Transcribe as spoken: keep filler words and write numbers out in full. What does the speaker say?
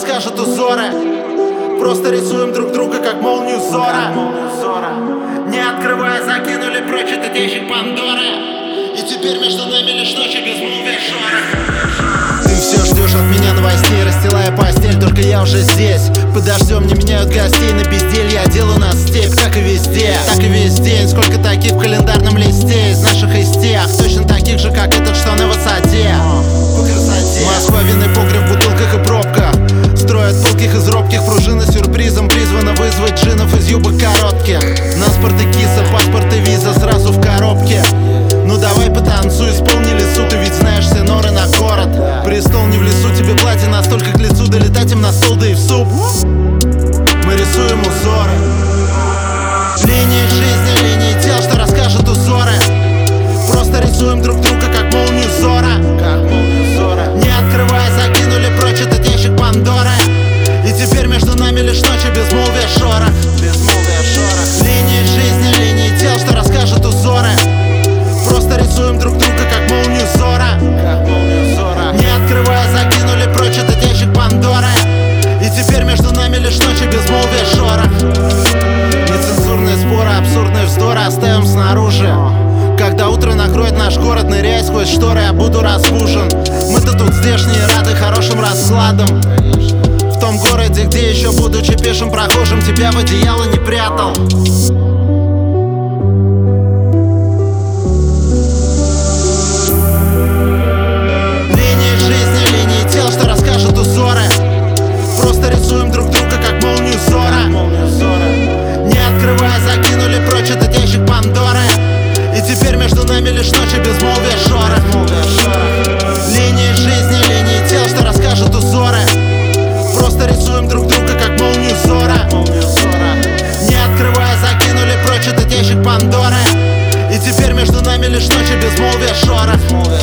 расскажут узоры. Просто рисуем друг друга, как молнию Зора. Не открывая, закинули прочь этот ящик Пандоры. И теперь между нами лишь ночи безмолвия шорох. Ты все ждешь от меня новостей, расстилая постель, только я уже здесь. Под дождем не меняют гостей на безделье, я делаю нас степь, как и везде. Так и весь день, сколько таких в календарном листе. Из наших из тех, точно таких же, как этот, что на высоте. Москва, винный погреб в бутылках и пробка. Строят пылких из робких, пружина сюрпризом призвана вызвать джинов из юбок коротких. На спартакиса, паспорт и виза сразу в коробке. Ну давай потанцуй, исполнили суд, ты ведь знаешь все норы на город. Престол не в лесу, тебе платье настолько к лицу, долетать им на стол, да и в суп. Мы рисуем узоры. Линии жизни, линии тел, что расскажут узоры. Просто рисуем друг друга, как молнию Зора. Не открывая, закинули прочь этот ящик Пандоры. И теперь между нами лишь ночи безмолвия шорох. Линии жизни, линии тел, что расскажут узоры. Просто рисуем друг друга, как молнию Зора. Не открывая, закинули прочь этот ящик Пандоры. И теперь между нами лишь ночи безмолвия шорох. Нецензурные споры, абсурдные вздоры оставим снаружи. Когда утро накроет наш город, ныряя сквозь шторы, я буду разбужен. Мы-то тут здешние, рады хорошим раскладам. В том городе, где еще будучи пешим прохожим, тебя в одеяло не прятал. Линии жизни, линии тел, что расскажут узоры. Просто рисуем друг друга, как молнию Зора. Не открывая, закинули прочь этот ящик Пандоры. И теперь между нами лишь ночи безмолвия шорох. Линии жизни, линии тел, что расскажут узоры. Просто рисуем друг друга, как молнию Зора. Не открывая, закинули прочь этот ящик Пандоры. И теперь между нами лишь ночи безмолвия шорох.